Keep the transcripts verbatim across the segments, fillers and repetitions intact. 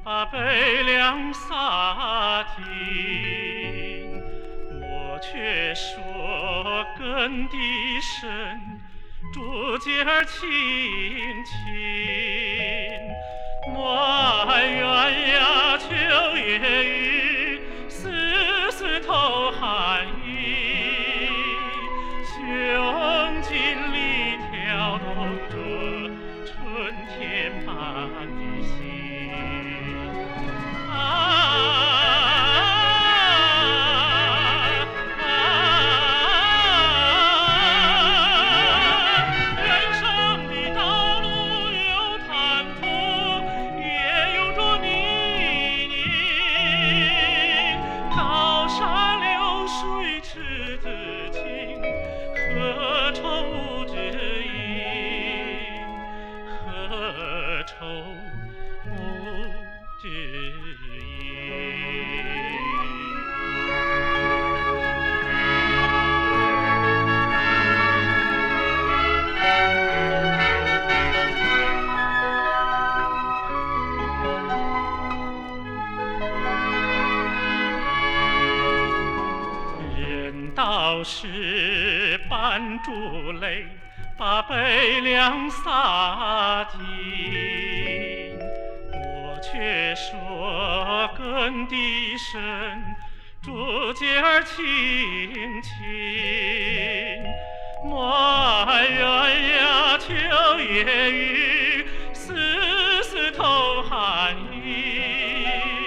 把悲凉洒尽，我却说耕地深，竹节儿青青。暖鸳鸯秋夜雨，丝丝透寒意，胸襟里跳动着春天般的心。道是斑竹泪，把悲凉洒尽，我却说耕地深，竹节儿青青。暖鸳鸯秋夜雨，丝丝透寒意，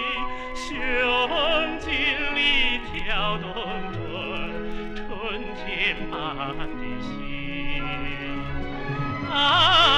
胸襟里跳动着春天般的心。啊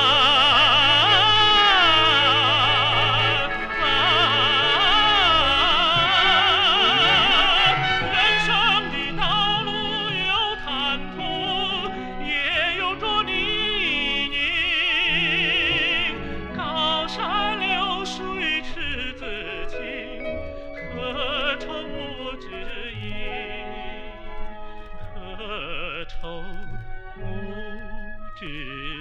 愁无知。